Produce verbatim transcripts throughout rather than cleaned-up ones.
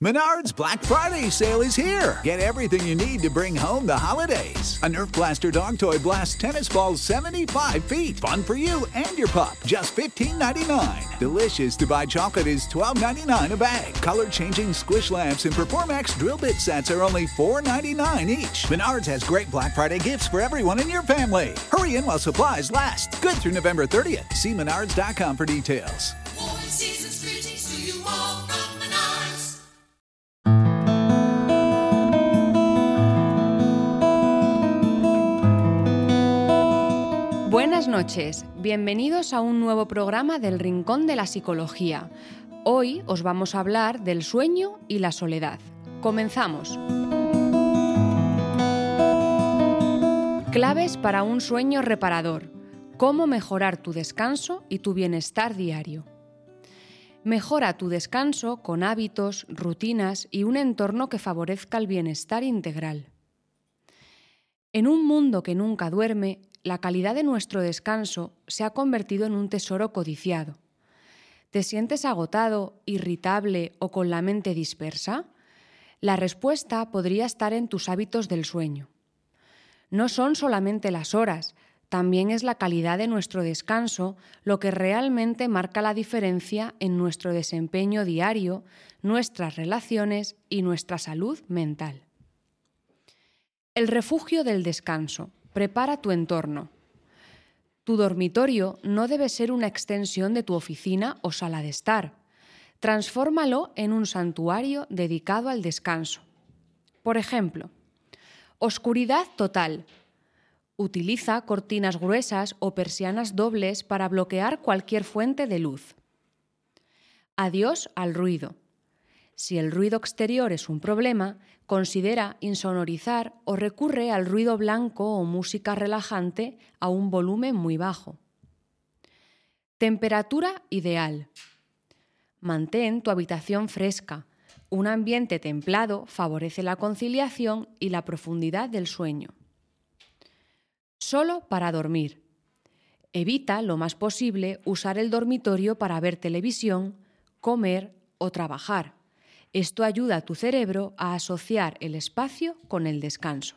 Menards Black Friday sale is here. Get everything you need to bring home the holidays. A Nerf Blaster dog toy blasts tennis balls seventy-five feet. Fun for you and your pup. Just fifteen ninety-nine. Delicious to buy chocolate is twelve ninety-nine a bag. Color-changing squish lamps and Performax drill bit sets are only four ninety-nine each. Menards has great Black Friday gifts for everyone in your family. Hurry in while supplies last. Good through November thirtieth. See menards dot com for details. Warm season's greetings to you all from Menards. Buenas noches, bienvenidos a un nuevo programa del Rincón de la Psicología. Hoy os vamos a hablar del sueño y la soledad. Comenzamos. Claves para un sueño reparador. Cómo mejorar tu descanso y tu bienestar diario. Mejora tu descanso con hábitos, rutinas y un entorno que favorezca el bienestar integral. En un mundo que nunca duerme, la calidad de nuestro descanso se ha convertido en un tesoro codiciado. ¿Te sientes agotado, irritable o con la mente dispersa? La respuesta podría estar en tus hábitos del sueño. No son solamente las horas, también es la calidad de nuestro descanso lo que realmente marca la diferencia en nuestro desempeño diario, nuestras relaciones y nuestra salud mental. El refugio del descanso. Prepara tu entorno. Tu dormitorio no debe ser una extensión de tu oficina o sala de estar. Transfórmalo en un santuario dedicado al descanso. Por ejemplo, oscuridad total. Utiliza cortinas gruesas o persianas dobles para bloquear cualquier fuente de luz. Adiós al ruido. Si el ruido exterior es un problema, considera insonorizar o recurre al ruido blanco o música relajante a un volumen muy bajo. Temperatura ideal. Mantén tu habitación fresca. Un ambiente templado favorece la conciliación y la profundidad del sueño. Solo para dormir. Evita lo más posible usar el dormitorio para ver televisión, comer o trabajar. Esto ayuda a tu cerebro a asociar el espacio con el descanso.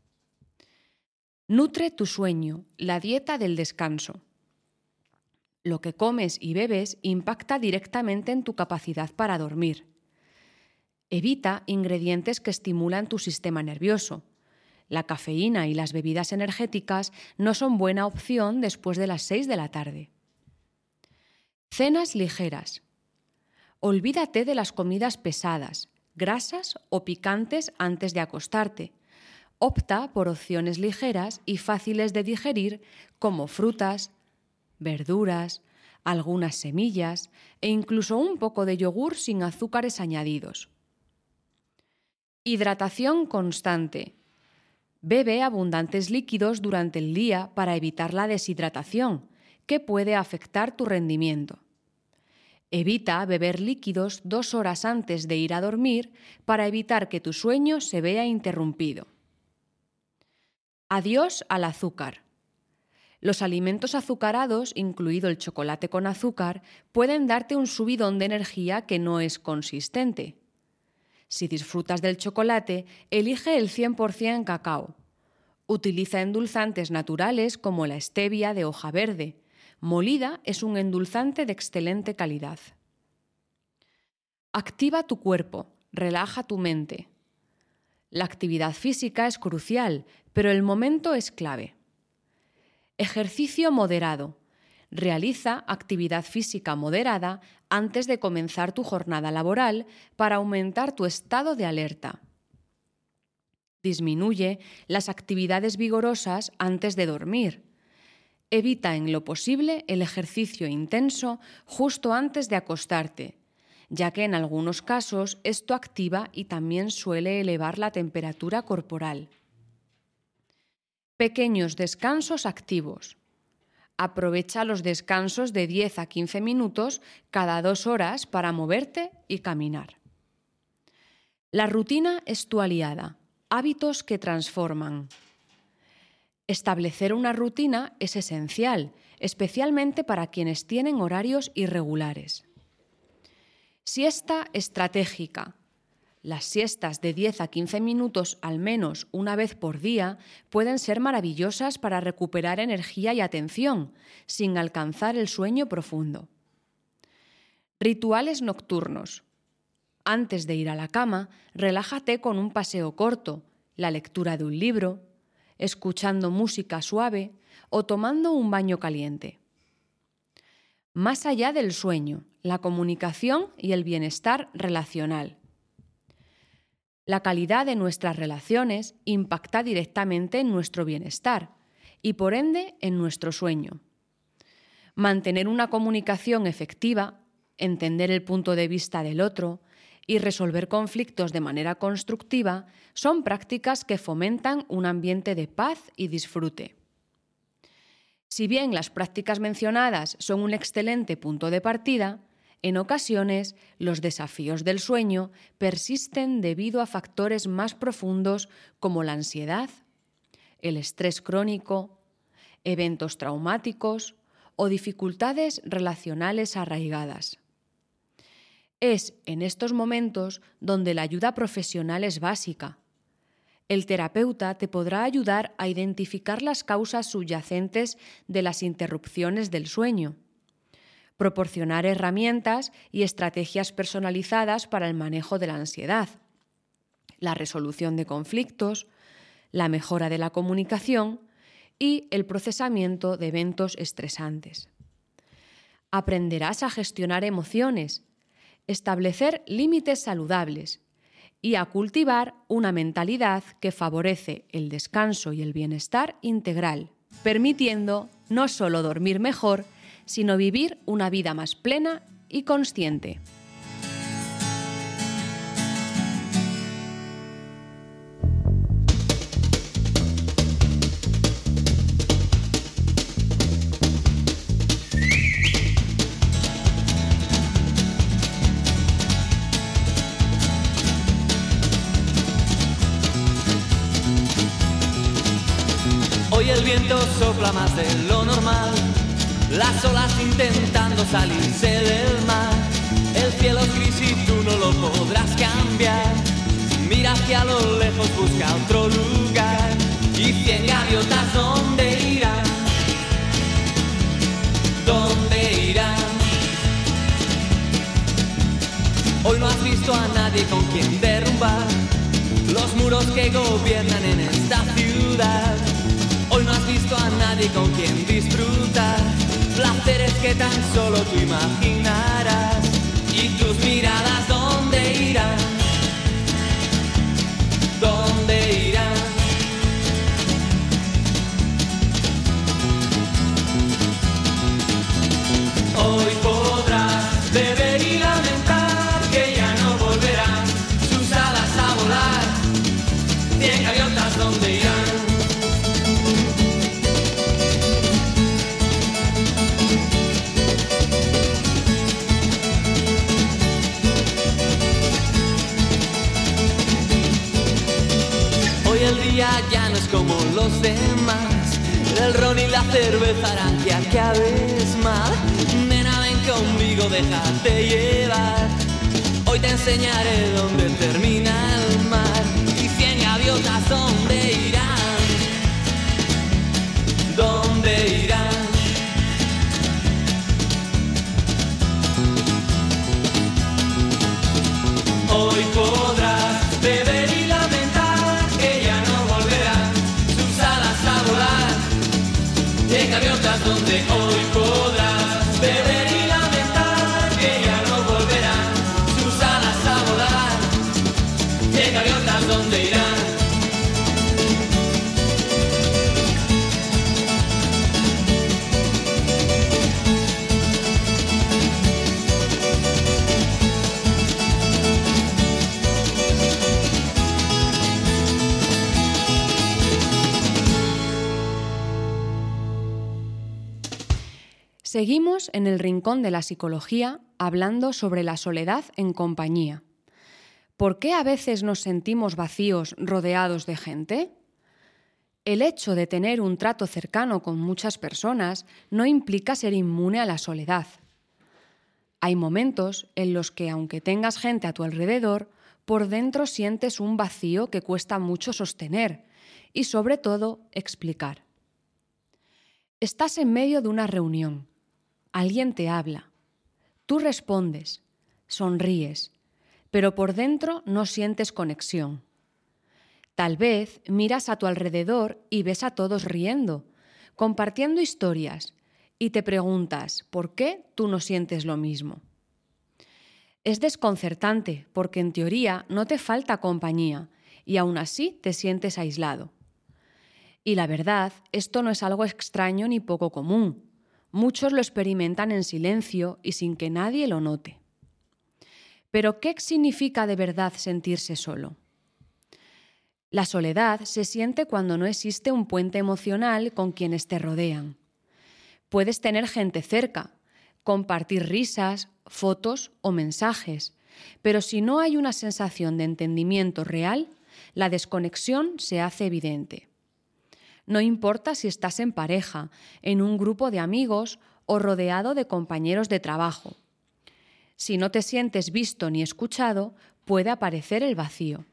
Nutre tu sueño, la dieta del descanso. Lo que comes y bebes impacta directamente en tu capacidad para dormir. Evita ingredientes que estimulan tu sistema nervioso. La cafeína y las bebidas energéticas no son buena opción después de las seis de la tarde. Cenas ligeras. Olvídate de las comidas pesadas, grasas o picantes antes de acostarte. Opta por opciones ligeras y fáciles de digerir como frutas, verduras, algunas semillas e incluso un poco de yogur sin azúcares añadidos. Hidratación constante. Bebe abundantes líquidos durante el día para evitar la deshidratación, que puede afectar tu rendimiento. Evita beber líquidos dos horas antes de ir a dormir para evitar que tu sueño se vea interrumpido. Adiós al azúcar. Los alimentos azucarados, incluido el chocolate con azúcar, pueden darte un subidón de energía que no es consistente. Si disfrutas del chocolate, elige el cien por ciento cacao. Utiliza endulzantes naturales como la stevia de hoja verde. Molida es un endulzante de excelente calidad. Activa tu cuerpo, relaja tu mente. La actividad física es crucial, pero el momento es clave. Ejercicio moderado. Realiza actividad física moderada antes de comenzar tu jornada laboral para aumentar tu estado de alerta. Disminuye las actividades vigorosas antes de dormir. Evita en lo posible el ejercicio intenso justo antes de acostarte, ya que en algunos casos esto activa y también suele elevar la temperatura corporal. Pequeños descansos activos. Aprovecha los descansos de diez a quince minutos cada dos horas para moverte y caminar. La rutina es tu aliada. Hábitos que transforman. Establecer una rutina es esencial, especialmente para quienes tienen horarios irregulares. Siesta estratégica. Las siestas de diez a quince minutos al menos una vez por día pueden ser maravillosas para recuperar energía y atención, sin alcanzar el sueño profundo. Rituales nocturnos. Antes de ir a la cama, relájate con un paseo corto, la lectura de un libro, escuchando música suave o tomando un baño caliente. Más allá del sueño, la comunicación y el bienestar relacional. La calidad de nuestras relaciones impacta directamente en nuestro bienestar y, por ende, en nuestro sueño. Mantener una comunicación efectiva, entender el punto de vista del otro y resolver conflictos de manera constructiva son prácticas que fomentan un ambiente de paz y disfrute. Si bien las prácticas mencionadas son un excelente punto de partida, en ocasiones, los desafíos del sueño persisten debido a factores más profundos como la ansiedad, el estrés crónico, eventos traumáticos o dificultades relacionales arraigadas. Es en estos momentos donde la ayuda profesional es básica. El terapeuta te podrá ayudar a identificar las causas subyacentes de las interrupciones del sueño, proporcionar herramientas y estrategias personalizadas para el manejo de la ansiedad, la resolución de conflictos, la mejora de la comunicación y el procesamiento de eventos estresantes. Aprenderás a gestionar emociones, establecer límites saludables y a cultivar una mentalidad que favorece el descanso y el bienestar integral, permitiendo no solo dormir mejor, sino vivir una vida más plena y consciente. Hoy el viento sopla más de lo normal, las olas intentando salirse del mar. El cielo es gris y tú no lo podrás cambiar. Mira hacia lo lejos, busca otro lugar. Y cien gaviotas, ¿dónde irán? ¿Dónde irán? Hoy no has visto a nadie con quien derrumbar los muros que gobiernan en esta ciudad. Hoy no has visto a nadie con quien disfrutar placeres que tan solo tú imaginarás. Y tus miradas, ¿dónde irán? ¿Dónde irán? Hoy podrás beber y lamentar que ya no volverán sus alas a volar. Cien gaviotas, ¿dónde irán? El día ya no es como los demás, el ron y la cerveza harán que acabes mal. Nena, ven conmigo, déjate llevar. Hoy te enseñaré dónde termina el mar. Y cien gaviotas, ¿dónde irán? ¿Dónde irán? Hoy podrás beber y lamentar que ya no volverán sus alas a volar. Cien gaviotas, donde hoy podrás beber y lamentar que ya no volverán sus alas a volar. Cien gaviotas, ¿dónde irán? Seguimos en el rincón de la psicología hablando sobre la soledad en compañía. ¿Por qué a veces nos sentimos vacíos rodeados de gente? El hecho de tener un trato cercano con muchas personas no implica ser inmune a la soledad. Hay momentos en los que, aunque tengas gente a tu alrededor, por dentro sientes un vacío que cuesta mucho sostener y, sobre todo, explicar. Estás en medio de una reunión. Alguien te habla. Tú respondes, sonríes, pero por dentro no sientes conexión. Tal vez miras a tu alrededor y ves a todos riendo, compartiendo historias, y te preguntas ¿por qué tú no sientes lo mismo? Es desconcertante porque en teoría no te falta compañía y aún así te sientes aislado. Y la verdad, esto no es algo extraño ni poco común. Muchos lo experimentan en silencio y sin que nadie lo note. Pero ¿qué significa de verdad sentirse solo? La soledad se siente cuando no existe un puente emocional con quienes te rodean. Puedes tener gente cerca, compartir risas, fotos o mensajes, pero si no hay una sensación de entendimiento real, la desconexión se hace evidente. No importa si estás en pareja, en un grupo de amigos o rodeado de compañeros de trabajo. Si no te sientes visto ni escuchado, puede aparecer el vacío.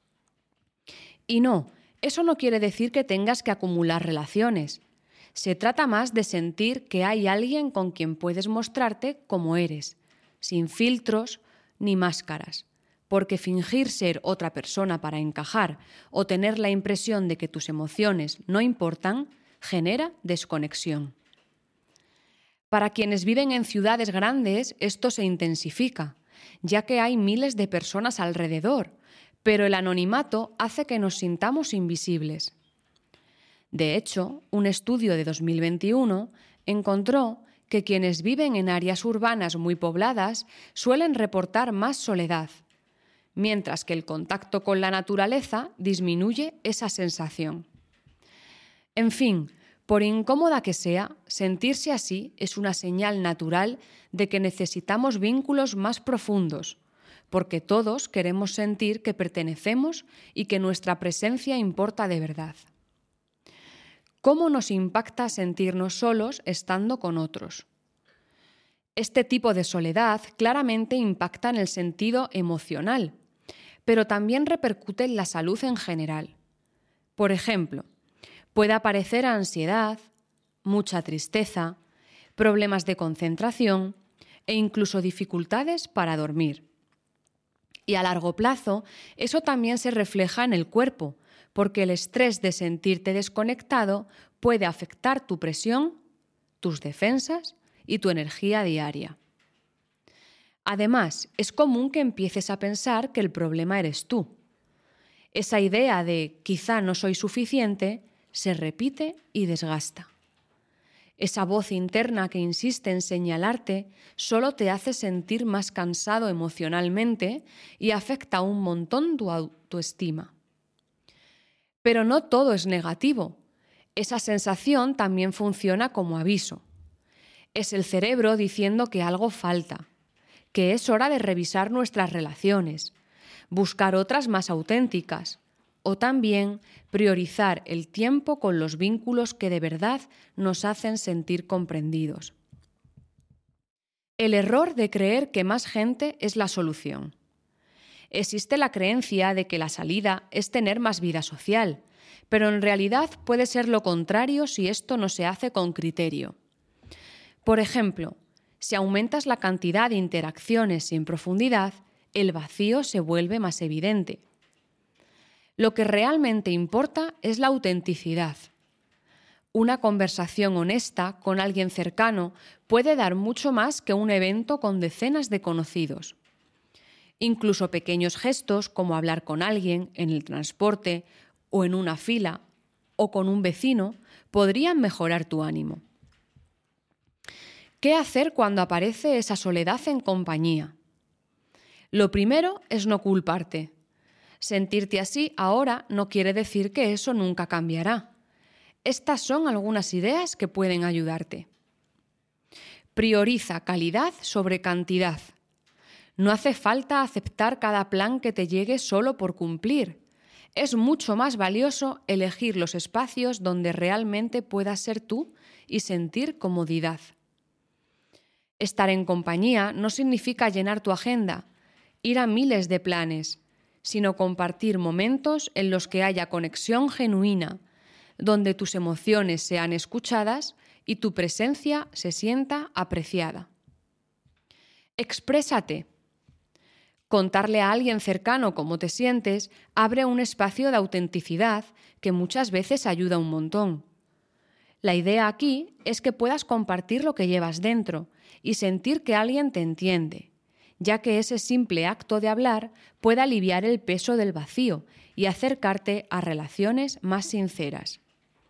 Y no, eso no quiere decir que tengas que acumular relaciones. Se trata más de sentir que hay alguien con quien puedes mostrarte como eres, sin filtros ni máscaras, porque fingir ser otra persona para encajar o tener la impresión de que tus emociones no importan genera desconexión. Para quienes viven en ciudades grandes, esto se intensifica, ya que hay miles de personas alrededor, pero el anonimato hace que nos sintamos invisibles. De hecho, un estudio de dos mil veintiuno encontró que quienes viven en áreas urbanas muy pobladas suelen reportar más soledad, mientras que el contacto con la naturaleza disminuye esa sensación. En fin, por incómoda que sea, sentirse así es una señal natural de que necesitamos vínculos más profundos, porque todos queremos sentir que pertenecemos y que nuestra presencia importa de verdad. ¿Cómo nos impacta sentirnos solos estando con otros? Este tipo de soledad claramente impacta en el sentido emocional, pero también repercute en la salud en general. Por ejemplo, puede aparecer ansiedad, mucha tristeza, problemas de concentración e incluso dificultades para dormir. Y a largo plazo, eso también se refleja en el cuerpo, porque el estrés de sentirte desconectado puede afectar tu presión, tus defensas y tu energía diaria. Además, es común que empieces a pensar que el problema eres tú. Esa idea de quizá no soy suficiente se repite y desgasta. Esa voz interna que insiste en señalarte solo te hace sentir más cansado emocionalmente y afecta un montón tu autoestima. Pero no todo es negativo. Esa sensación también funciona como aviso. Es el cerebro diciendo que algo falta, que es hora de revisar nuestras relaciones, buscar otras más auténticas, o también priorizar el tiempo con los vínculos que de verdad nos hacen sentir comprendidos. El error de creer que más gente es la solución. Existe la creencia de que la salida es tener más vida social, pero en realidad puede ser lo contrario si esto no se hace con criterio. Por ejemplo, si aumentas la cantidad de interacciones sin profundidad, el vacío se vuelve más evidente. Lo que realmente importa es la autenticidad. Una conversación honesta con alguien cercano puede dar mucho más que un evento con decenas de conocidos. Incluso pequeños gestos como hablar con alguien en el transporte o en una fila o con un vecino podrían mejorar tu ánimo. ¿Qué hacer cuando aparece esa soledad en compañía? Lo primero es no culparte. Sentirte así ahora no quiere decir que eso nunca cambiará. Estas son algunas ideas que pueden ayudarte. Prioriza calidad sobre cantidad. No hace falta aceptar cada plan que te llegue solo por cumplir. Es mucho más valioso elegir los espacios donde realmente puedas ser tú y sentir comodidad. Estar en compañía no significa llenar tu agenda, ir a miles de planes, sino compartir momentos en los que haya conexión genuina, donde tus emociones sean escuchadas y tu presencia se sienta apreciada. Exprésate. Contarle a alguien cercano cómo te sientes abre un espacio de autenticidad que muchas veces ayuda un montón. La idea aquí es que puedas compartir lo que llevas dentro y sentir que alguien te entiende, ya que ese simple acto de hablar puede aliviar el peso del vacío y acercarte a relaciones más sinceras.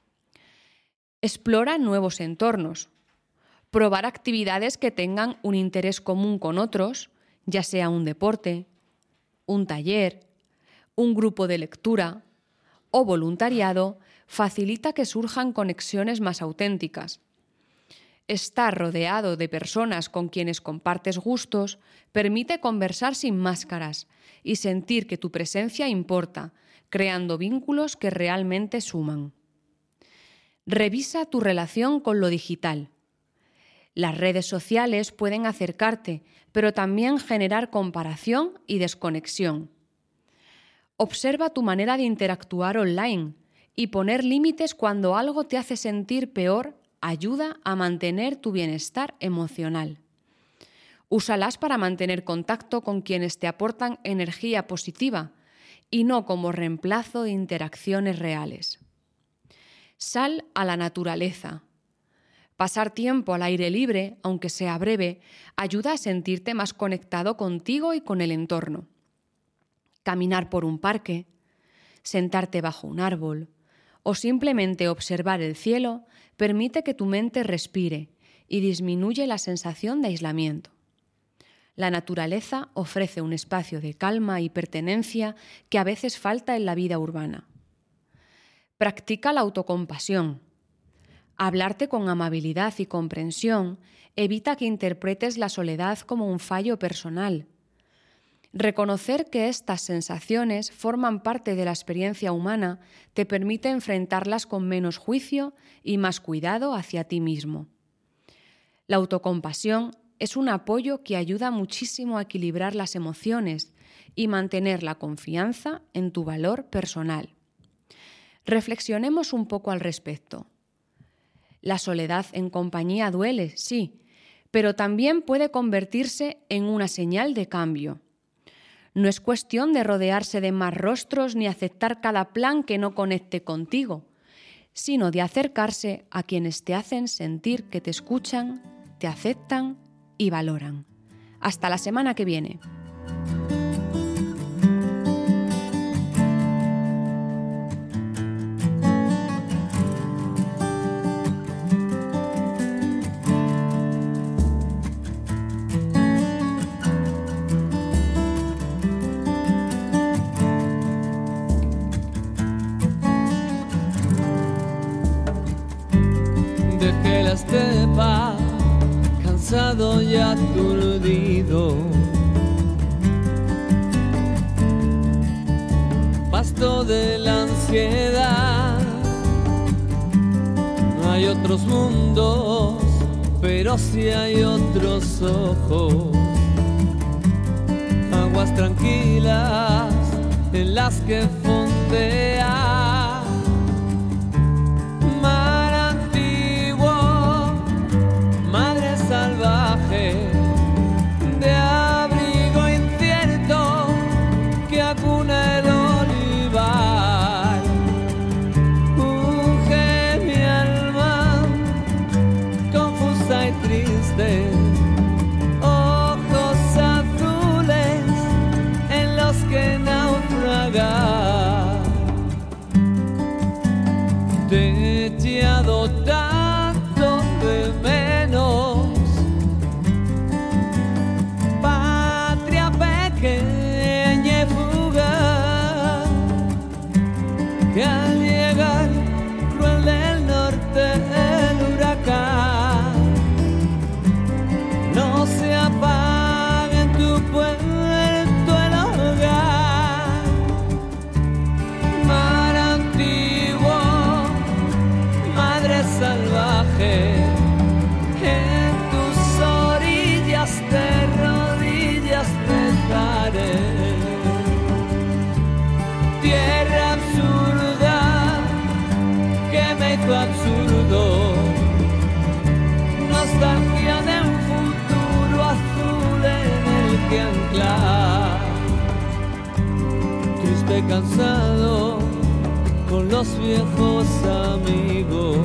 Explora nuevos entornos. Probar actividades que tengan un interés común con otros, ya sea un deporte, un taller, un grupo de lectura o voluntariado, facilita que surjan conexiones más auténticas. Estar rodeado de personas con quienes compartes gustos permite conversar sin máscaras y sentir que tu presencia importa, creando vínculos que realmente suman. Revisa tu relación con lo digital. Las redes sociales pueden acercarte, pero también generar comparación y desconexión. Observa tu manera de interactuar online y poner límites cuando algo te hace sentir peor ayuda a mantener tu bienestar emocional. Úsalas para mantener contacto con quienes te aportan energía positiva y no como reemplazo de interacciones reales. Sal a la naturaleza. Pasar tiempo al aire libre, aunque sea breve, ayuda a sentirte más conectado contigo y con el entorno. Caminar por un parque, sentarte bajo un árbol o simplemente observar el cielo permite que tu mente respire y disminuye la sensación de aislamiento. La naturaleza ofrece un espacio de calma y pertenencia que a veces falta en la vida urbana. Practica la autocompasión. Hablarte con amabilidad y comprensión evita que interpretes la soledad como un fallo personal. Reconocer que estas sensaciones forman parte de la experiencia humana te permite enfrentarlas con menos juicio y más cuidado hacia ti mismo. La autocompasión es un apoyo que ayuda muchísimo a equilibrar las emociones y mantener la confianza en tu valor personal. Reflexionemos un poco al respecto. La soledad en compañía duele, sí, pero también puede convertirse en una señal de cambio. No es cuestión de rodearse de más rostros ni aceptar cada plan que no conecte contigo, sino de acercarse a quienes te hacen sentir que te escuchan, te aceptan y valoran. Hasta la semana que viene. Dejé la estepa, cansado y aturdido, pasto de la ansiedad. No hay otros mundos, pero sí hay otros ojos, aguas tranquilas en las que fondea. De abrigo incierto que acuna el olivar, unge mi alma confusa y triste, ojos azules en los que naufragar. Te he echado tanto de menos, pequeña y fugaz, que al llegar cruel del norte el huracán no se apaga en tu puerto el hogar. Mar antiguo, madre salvaje, en tus orillas te rodillas rezaré. esfuerzo absurdo, nostalgia de un futuro azul en el que anclar, triste, cansado, con los viejos amigos.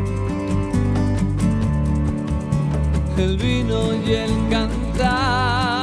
El vino y el cantar